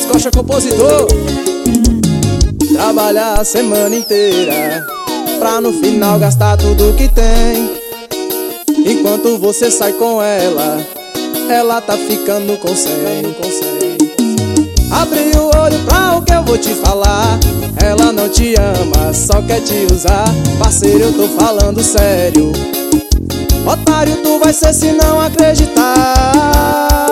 Douglas Costa, compositor. Trabalhar a semana inteira pra no final gastar tudo que tem. Enquanto você sai com ela, ela tá ficando com 100. Abre o olho pra o que eu vou te falar. Ela não te ama, só quer te usar. Parceiro, eu tô falando sério. Otário tu vai ser se não acreditar.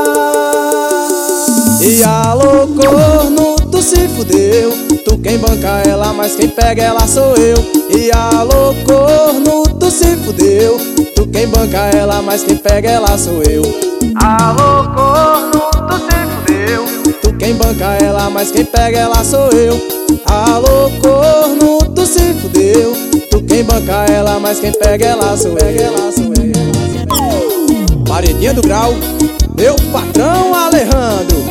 E alô, corno, tu se fudeu. Tu quem banca ela, mas quem pega ela sou eu. E alô, corno, tu se fudeu. Tu quem banca ela, mas quem pega ela sou eu. Alô, corno, tu se fudeu. Tu quem banca ela, mas quem pega ela sou eu. Alô, corno, tu se fudeu. Tu quem banca ela, mas quem pega ela sou eu. Paredinha do Grau, meu patrão Alejandro.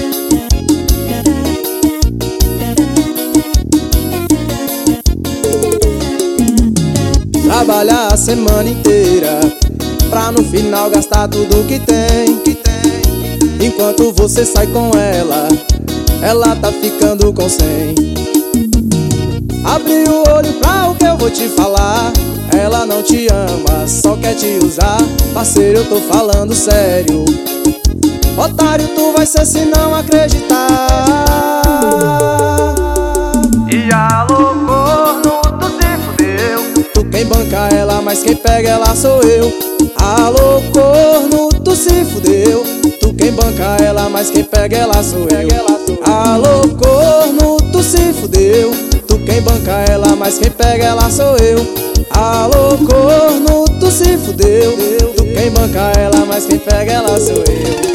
Trabalhar a semana inteira pra no final gastar tudo que tem. Enquanto você sai com ela, ela tá ficando com 100. Abre o olho pra o que eu vou te falar. Ela não te ama, só quer te usar. Parceiro, eu tô falando sério. Otário tu vai ser se não acreditar. E alô, corno, tu se fudeu. Tu quem banca ela, mas quem pega ela sou eu. Alô, corno, tu se fudeu. Tu quem banca ela, mas quem pega ela sou eu. Alô, corno, tu se fudeu. Tu quem banca ela, mas quem pega ela sou eu. Alô, corno, tu se fudeu. Tu quem banca ela, mas quem pega ela sou eu.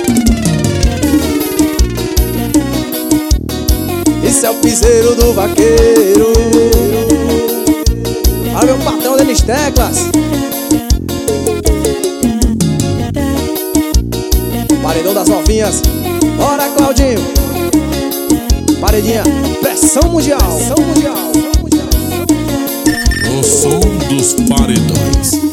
Isso é o piseiro do vaqueiro. Olha meu patrão Denis Teclas. Paredão das novinhas. Bora, Claudinho. Paredinha, pressão mundial. O som dos paredões.